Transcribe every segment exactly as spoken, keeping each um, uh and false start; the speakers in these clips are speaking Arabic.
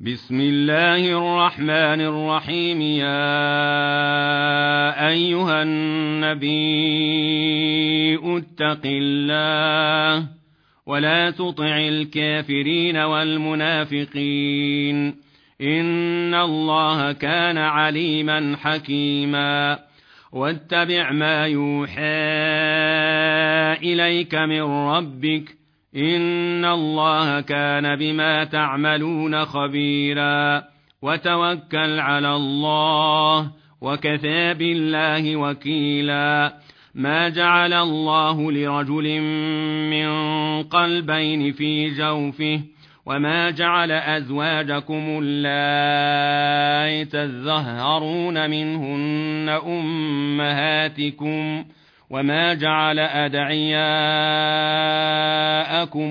بسم الله الرحمن الرحيم. يا أيها النبي اتق الله ولا تطع الكافرين والمنافقين إن الله كان عليما حكيما. واتبع ما يوحى إليك من ربك إن الله كان بما تعملون خبيرا. وتوكل على الله وكفى بالله وكيلا. ما جعل الله لرجل من قلبين في جوفه وما جعل أزواجكم اللائي تظاهرون منهن أمهاتكم وما جعل أدعياءكم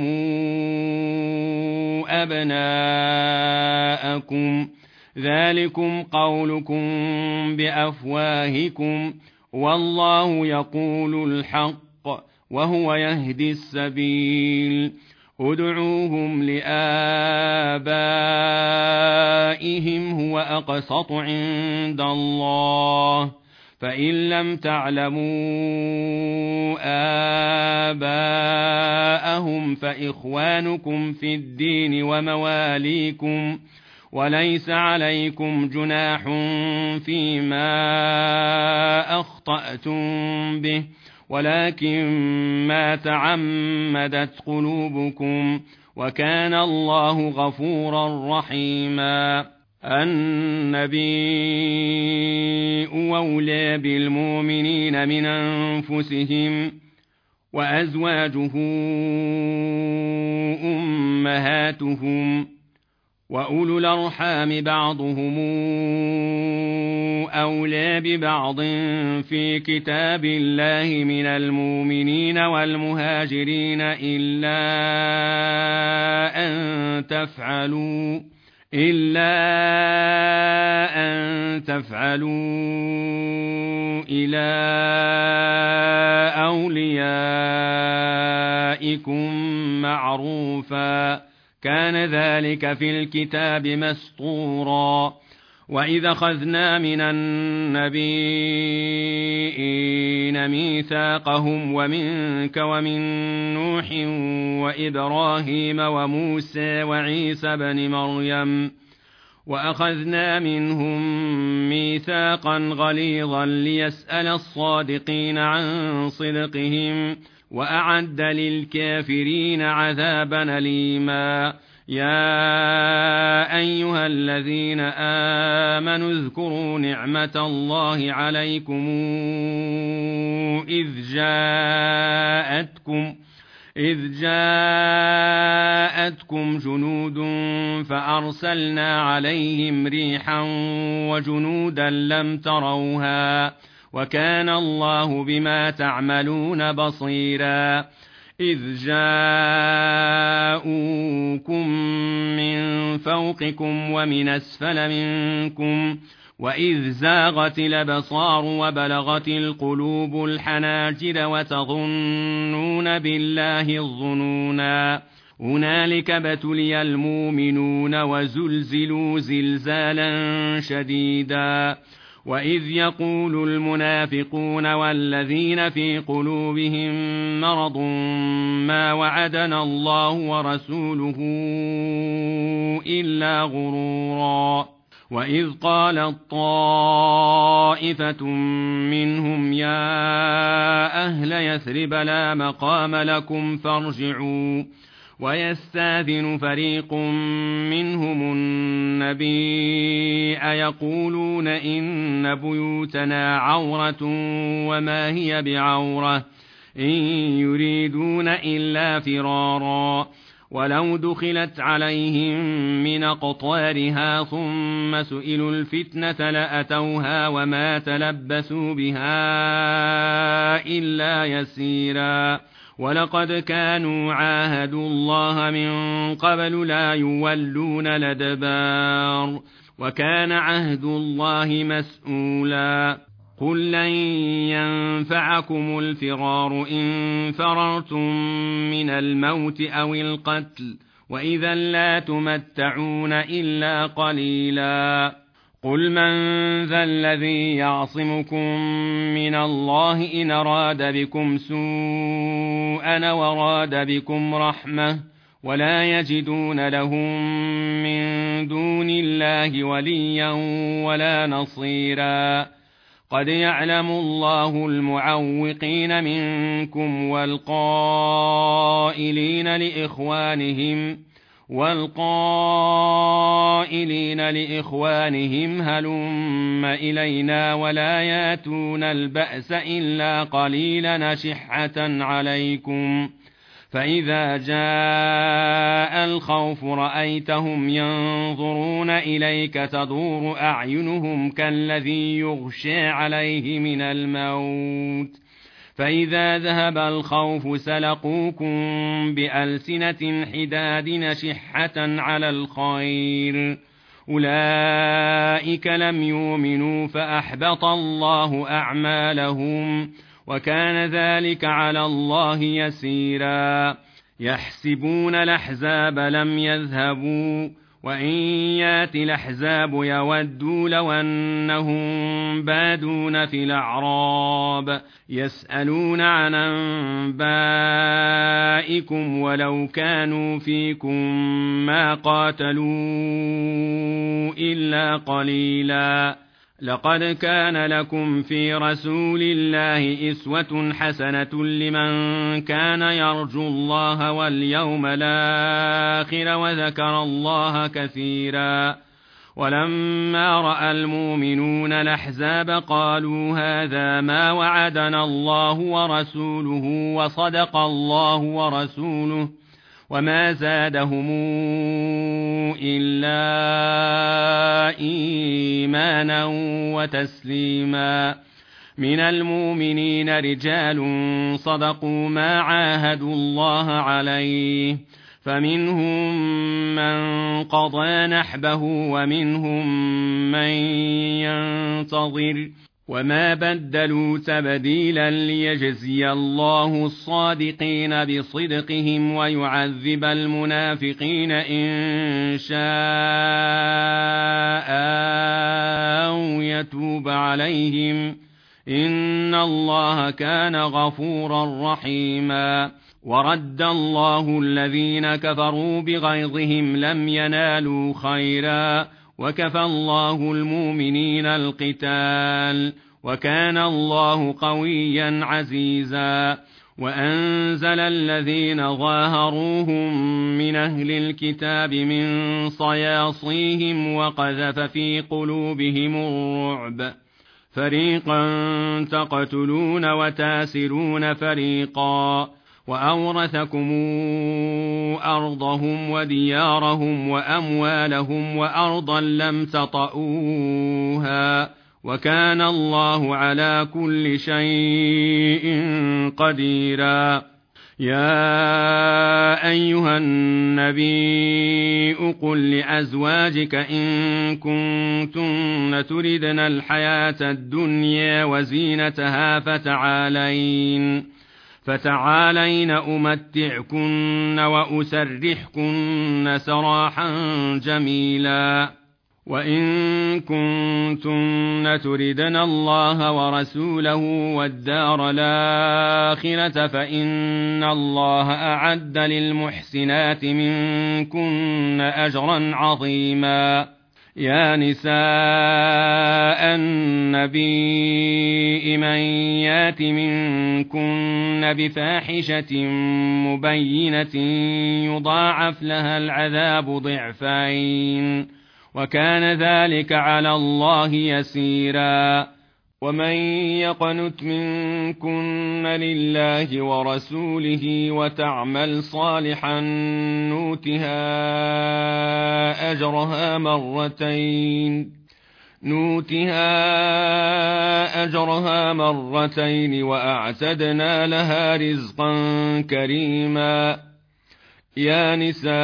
أبناءكم ذلكم قولكم بأفواهكم والله يقول الحق وهو يهدي السبيل. ادعوهم لآبائهم هو أقسط عند الله فإن لم تعلموا آباءهم فإخوانكم في الدين ومواليكم وليس عليكم جناح فيما أخطأتم به ولكن ما تعمدت قلوبكم وكان الله غفورا رحيما. النبي أولى بالمؤمنين من أنفسهم وأزواجه أمهاتهم وأولو الأرحام بعضهم أولى ببعض في كتاب الله من المؤمنين والمهاجرين إلا أن تفعلوا إلا أن تفعلوا إلى أوليائكم معروفا كان ذلك في الكتاب مسطورا. وإذا أخذنا من النبيين ميثاقهم ومنك ومن نوح وإبراهيم وموسى وعيسى بن مريم وأخذنا منهم ميثاقا غليظا ليسأل الصادقين عن صدقهم وأعد للكافرين عذابا أليما. يا أيها الذين آمنوا اذكروا نعمة الله عليكم إذ جاءتكم إذ جاءتكم جنود فأرسلنا عليهم ريحا وجنودا لم تروها وكان الله بما تعملون بصيرا. إذ جاءوكم من فوقكم ومن أسفل منكم وإذ زاغت الأبصار وبلغت القلوب الحناجر وتظنون بالله الظنونا. هنالك ابتلي المؤمنون وزلزلوا زلزالا شديدا. وإذ يقول المنافقون والذين في قلوبهم مرض ما وعدنا الله ورسوله إلا غرورا. وإذ قالت طائفة منهم يا أهل يثرب لا مقام لكم فارجعوا ويستاذن فريق منهم النبي أيقولون إن بيوتنا عورة وما هي بعورة إن يريدون إلا فرارا. ولو دخلت عليهم من أقطارها ثم سئلوا الفتنة لأتوها وما تلبسوا بها إلا يسيرا. ولقد كانوا عاهدوا الله من قبل لا يولون الأدبار وكان عهد الله مسؤولا. قل لن ينفعكم الفرار إن فررتم من الموت أو القتل وإذا لا تمتعون إلا قليلا. قل من ذا الذي يعصمكم من الله إن أراد بكم سوءا وراد بكم رحمة ولا يجدون لهم من دون الله وليا ولا نصيرا. قد يعلم الله المعوقين منكم والقائلين لإخوانهم والقائلين لإخوانهم هلم إلينا ولا ياتون البأس إلا قليلا أشحة عليكم. فإذا جاء الخوف رأيتهم ينظرون إليك تدور أعينهم كالذي يغشى عليه من الموت فإذا ذهب الخوف سلقوكم بألسنة حداد أشحة على الخير أولئك لم يؤمنوا فأحبط الله أعمالهم وكان ذلك على الله يسيرا. يحسبون الأحزاب لم يذهبوا وإن يأتي الأحزاب يودوا لو أنهم بادون في الأعراب يسألون عن أنبائكم ولو كانوا فيكم ما قاتلوا إلا قليلا. لقد كان لكم في رسول الله أسوة حسنة لمن كان يرجو الله واليوم الآخر وذكر الله كثيرا. ولما رأى المؤمنون الأحزاب قالوا هذا ما وعدنا الله ورسوله وصدق الله ورسوله وما زادهم إلا إيمانا وتسليما. من المؤمنين رجال صدقوا ما عاهدوا الله عليه فمنهم من قضى نحبه ومنهم من ينتظر وما بدلوا تبديلا ليجزي الله الصادقين بصدقهم ويعذب المنافقين إن شاء أو يتوب عليهم إن الله كان غفورا رحيما. ورد الله الذين كفروا بغيظهم لم ينالوا خيرا وكفى الله المؤمنين القتال وكان الله قويا عزيزا. وأنزل الذين ظاهروهم من أهل الكتاب من صياصيهم وقذف في قلوبهم الرعب فريقا تقتلون وتاسرون فريقا وأورثكم أرضهم وديارهم وأموالهم وأرضا لم تطئوها وكان الله على كل شيء قديرا. يا أيها النبي قل لأزواجك إن كنتن تردن الحياة الدنيا وزينتها فتعالين فتعالين أمتعكن وأسرحكن سراحا جميلا. وإن كنتن تردن الله ورسوله والدار الآخرة فإن الله أعد للمحسنات منكن أجرا عظيما. يا نساء النبي من يات منكن بفاحشة مبينة يضاعف لها العذاب ضعفين وكان ذلك على الله يسيرا. ومن يقنت منكن لله ورسوله وتعمل صالحا نوتها أجرها مرتين نوتها أجرها مرتين وأعتدنا لها رزقا كريما. يا نساء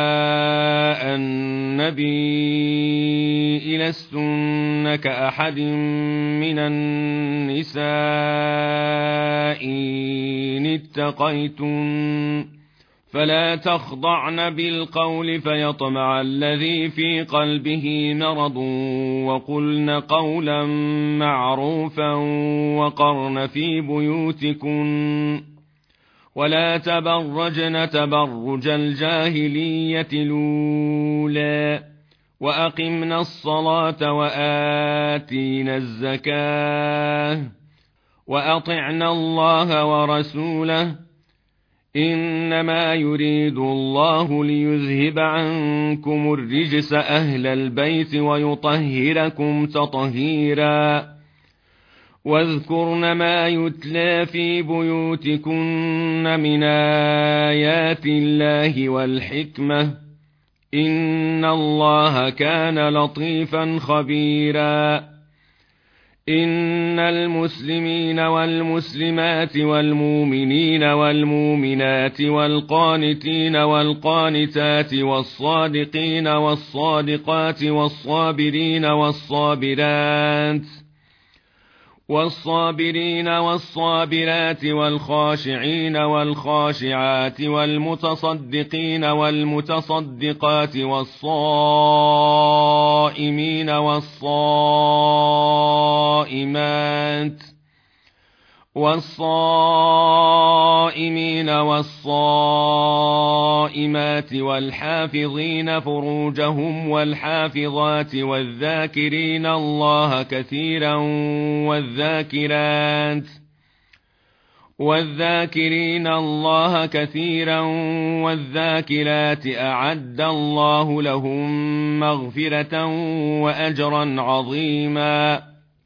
النبي لستن كأحد من النساء إن اتقيتن فلا تخضعن بالقول فيطمع الذي في قلبه مرض وقلن قولا معروفا وقرن في بيوتكن ولا تبرجن تبرج الجاهلية الأولى وأقمنا الصلاة وآتينا الزكاة وأطعنا الله ورسوله إنما يريد الله ليذهب عنكم الرجس أهل البيت ويطهركم تطهيرا واذكرن ما يتلى في بيوتكن من آيات الله والحكمة إن الله كان لطيفا خبيرا إن المسلمين والمسلمات والمؤمنين والمؤمنات والقانتين والقانتات والصادقين والصادقات والصابرين والصابرات والصابرين والصابرات والخاشعين والخاشعات والمتصدقين والمتصدقات والصائمين والصائمات والصائمين والصائمات والحافظين فروجهم والحافظات والذاكرين الله كثيرا والذاكرات والذاكرين الله كثيرا والذاكرات أعد الله لهم مغفرة وأجرا عظيما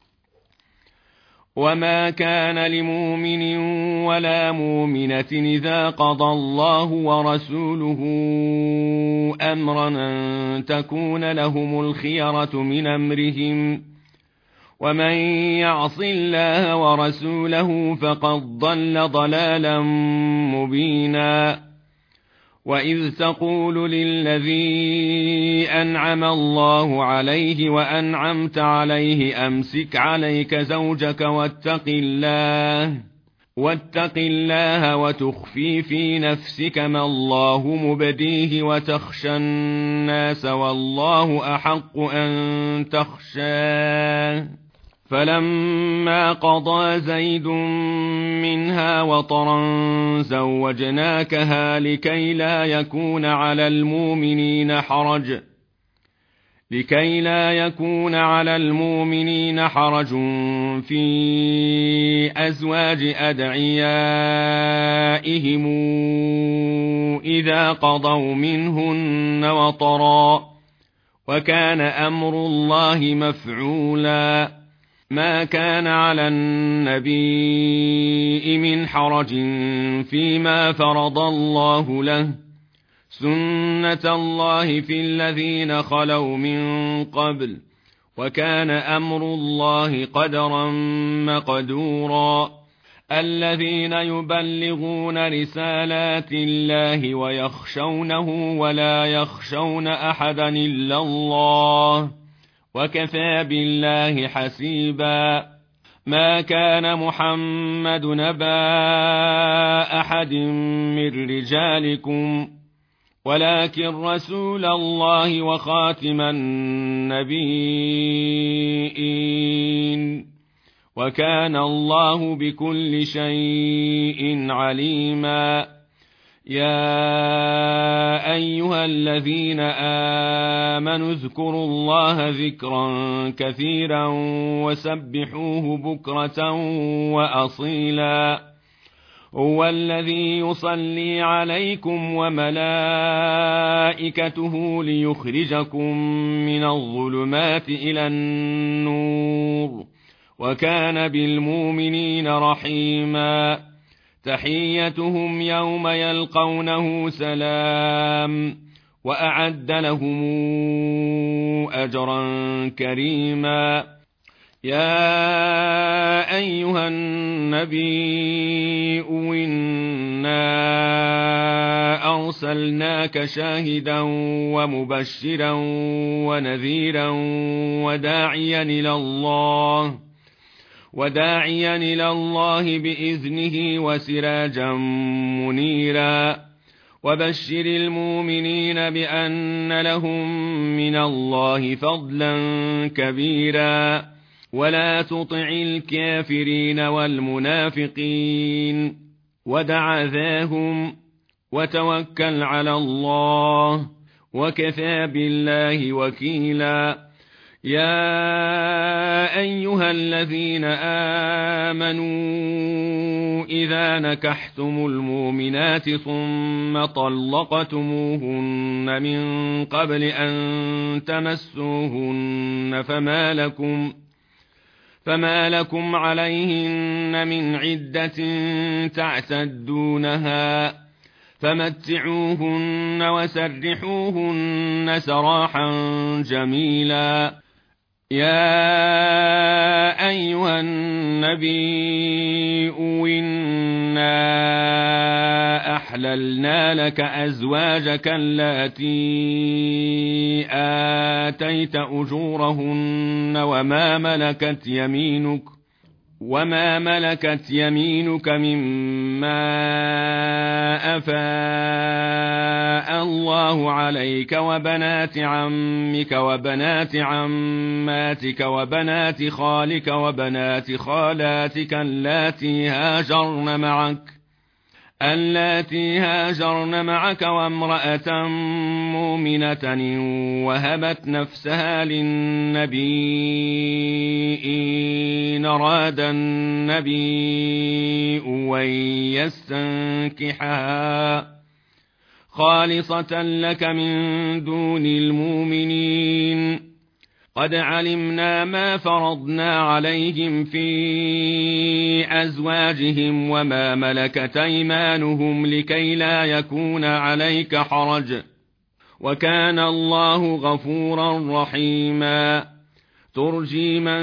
وما كان لمؤمن ولا مؤمنة إذا قضى الله ورسوله أمرا أن تكون لهم الخيرة من أمرهم ومن يعص الله ورسوله فقد ضل ضلالا مبينا وإذ تقول للذي أنعم الله عليه وأنعمت عليه أمسك عليك زوجك واتق الله واتق الله وتخفي في نفسك ما الله مبديه وتخشى الناس والله أحق أن تخشاه فلما قضى زيد منها وطرا زوجناكها لكي لا يكون على المؤمنين حرج لكي لا يكون على المؤمنين حرج في أزواج أدعيائهم إذا قضوا منهن وطرا وكان أمر الله مفعولا ما كان على النبي من حرج فيما فرض الله له سنة الله في الذين خلوا من قبل وكان أمر الله قدرا مقدورا الذين يبلغون رسالات الله ويخشونه ولا يخشون أحدا إلا الله وكفى بالله حسيبا ما كان محمد نبا أحد من رجالكم ولكن رسول الله وخاتم النبيين وكان الله بكل شيء عليما يا أيها الذين آمنوا اذكروا الله ذكرا كثيرا وسبحوه بكرة وأصيلا هو الذي يصلي عليكم وملائكته ليخرجكم من الظلمات إلى النور وكان بالمؤمنين رحيما تحيتهم يوم يلقونه سلام وأعد لهم أجرا كريما يا أيها النبي إنا أرسلناك شاهدا ومبشرا ونذيرا وداعيا إلى الله وداعيا إلى الله بإذنه وسراجا منيرا وبشر المؤمنين بأن لهم من الله فضلا كبيرا ولا تطع الكافرين والمنافقين ودع ذاهم وتوكل على الله وكفى بالله وكيلا. يا أيها الذين آمنوا إذا نكحتم المؤمنات ثم طلقتموهن من قبل أن تمسوهن فما لكم فما لكم عليهن من عدة تعتدونها فمتعوهن وسرحوهن سراحا جميلا. يا أيها النبي إنا أحللنا لك أزواجك اللاتي آتيت أجورهن وما ملكت يمينك وما ملكت يمينك مما أفاء الله عليك وبنات عمك وبنات عماتك وبنات خالك وبنات خالاتك اللاتي هاجرن معك اللاتي هاجرن معك وامرأة مؤمنة وهبت نفسها للنبي إن أراد النبي أن يستنكحها خالصة لك من دون المؤمنين. قد علمنا ما فرضنا عليهم في أزواجهم وما ملكت أيمانهم لكي لا يكون عليك حرج وكان الله غفورا رحيما. ترجي من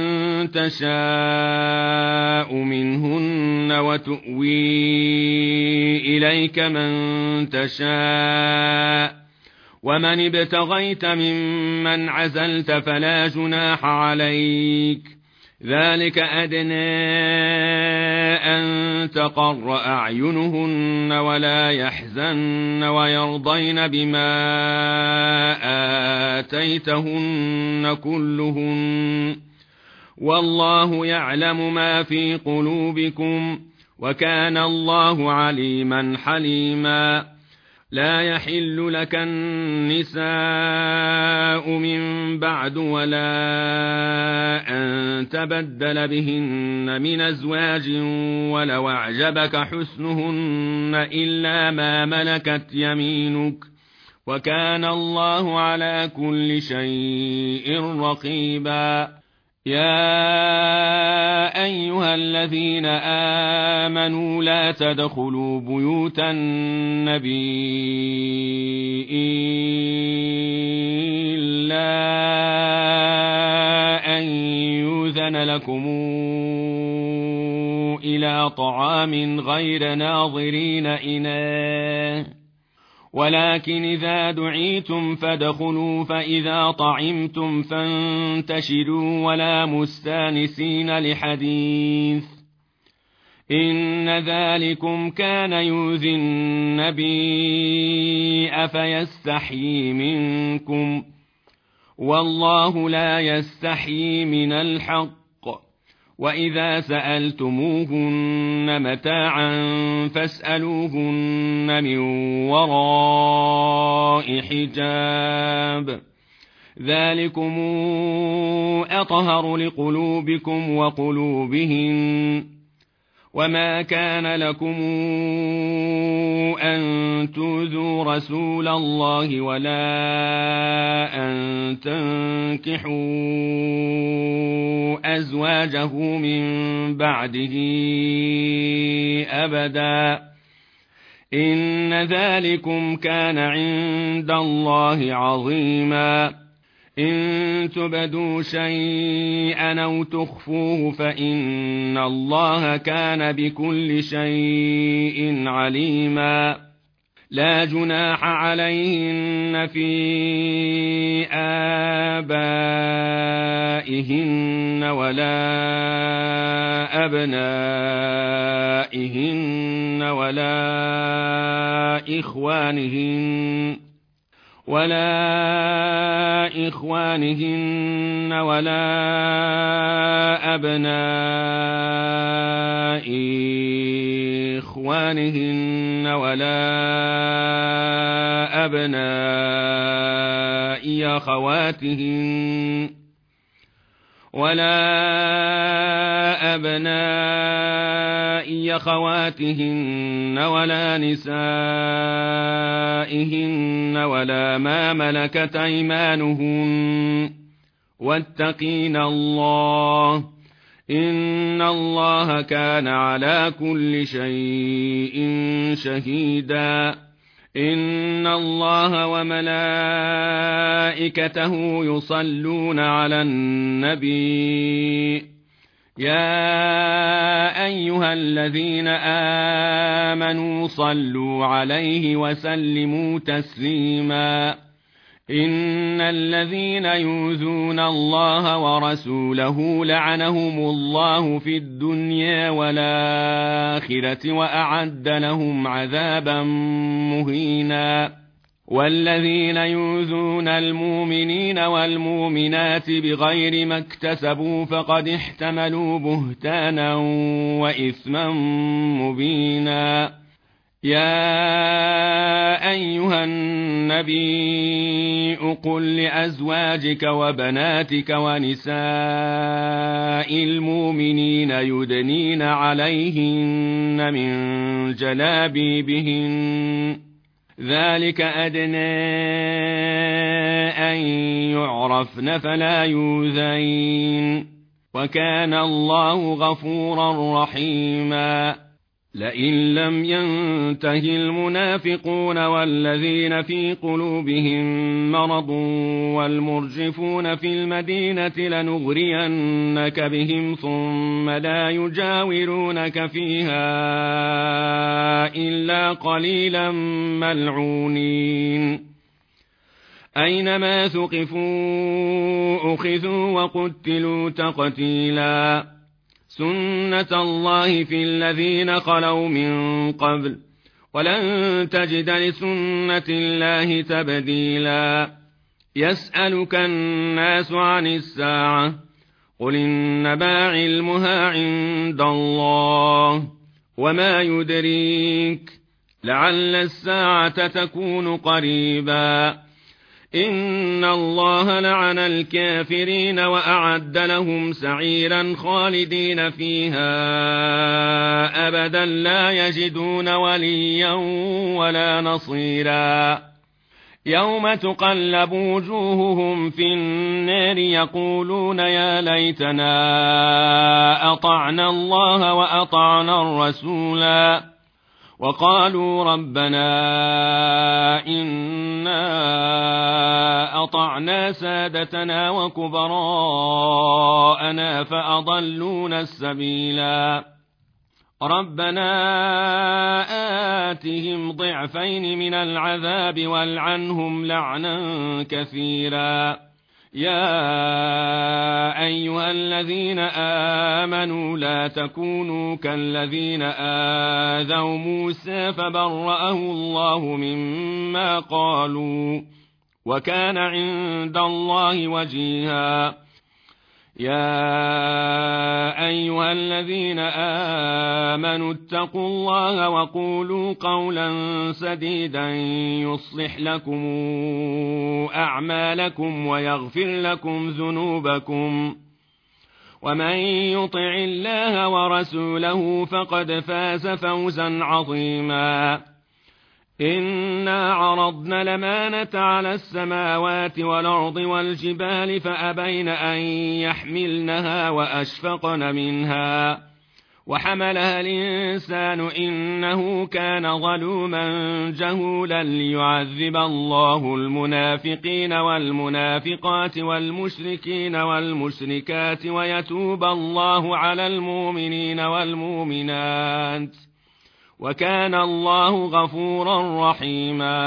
تشاء منهن وتؤوي إليك من تشاء ومن ابتغيت ممن عزلت فلا جناح عليك ذلك أدنى أن تقر أعينهن ولا يحزن ويرضين بما آتيتهن كلهن والله يعلم ما في قلوبكم وكان الله عليما حليما. لا يحل لك النساء من بعد ولا أن تبدل بهن من أزواج ولو أعجبك حسنهن إلا ما ملكت يمينك وكان الله على كل شيء رقيبا. يا أيها الذين آمنوا لا تدخلوا بيوت النبي إلا أن يؤذن لكم إلى طعام غير ناظرين إناه ولكن إذا دعيتم فادخلوا فإذا طعمتم فانتشروا ولا مستانسين لحديث إن ذلكم كان يؤذي النبي أفيستحيي منكم والله لا يستحيي من الحق. وإذا سألتموهن متاعا فاسألوهن من وراء حجاب ذلكم أطهر لقلوبكم وقلوبهن. وما كان لكم أن تؤذوا رسول الله ولا أن تنكحوا أزواجه من بعده أبدا إن ذلكم كان عند الله عظيما. إن تبدوا شيئا أو تخفوه فإن الله كان بكل شيء عليما. لا جناح عليهن في آبائهن ولا أبنائهن ولا إخوانهن ولا إخوانهن ولا أبناء إخوانهن ولا أبناء أخواتهن ولا أبناء أخواتهن ولا نسائهن ولا ما ملكت أيمانهن واتقين الله إن الله كان على كل شيء شهيدا إن الله وملائكته يصلون على النبي يا أيها الذين آمنوا صلوا عليه وسلموا تسليما إن الذين يؤذون الله ورسوله لعنهم الله في الدنيا والآخرة وأعد لهم عذابا مهينا والذين يؤذون المؤمنين والمؤمنات بغير ما اكتسبوا فقد احتملوا بهتانا وإثما مبينا يا أيها النبي قل لأزواجك وبناتك ونساء المؤمنين يدنين عليهن من جلابيبهن ذلك أدنى أن يعرفن فلا يؤذين وكان الله غفورا رحيما لئن لم ينته المنافقون والذين في قلوبهم مرض والمرجفون في المدينة لنغرينك بهم ثم لا يجاورونك فيها إلا قليلا ملعونين أينما ثقفوا أخذوا وقتلوا تقتيلا سنة الله في الذين خلوا من قبل ولن تجد لسنة الله تبديلا يسألك الناس عن الساعة قل إنما علمها عند الله وما يدريك لعل الساعة تكون قريبا إن الله لعن الكافرين وأعد لهم سعيرا خالدين فيها أبدا لا يجدون وليا ولا نصيرا يوم تقلب وجوههم في النار يقولون يا ليتنا أطعنا الله وأطعنا الرسولا وقالوا ربنا إنا أطعنا سادتنا وكبراءنا فأضلونا السبيلا ربنا آتهم ضعفين من العذاب والعنهم لعنا كثيرا يا أيها الذين آمنوا لا تكونوا كالذين آذوا موسى فبرأه الله مما قالوا وكان عند الله وجيها يا أيها الذين آمنوا اتقوا الله وقولوا قولا سديدا يصلح لكم أعمالكم ويغفر لكم ذنوبكم ومن يطع الله ورسوله فقد فاز فوزا عظيما إنا عرضنا الأمانة على السماوات والأرض والجبال فأبين أن يحملنها وأشفقن منها وحملها الإنسان إنه كان ظلوما جهولا ليعذب الله المنافقين والمنافقات والمشركين والمشركات ويتوب الله على المؤمنين والمؤمنات وكان الله غفورا رحيما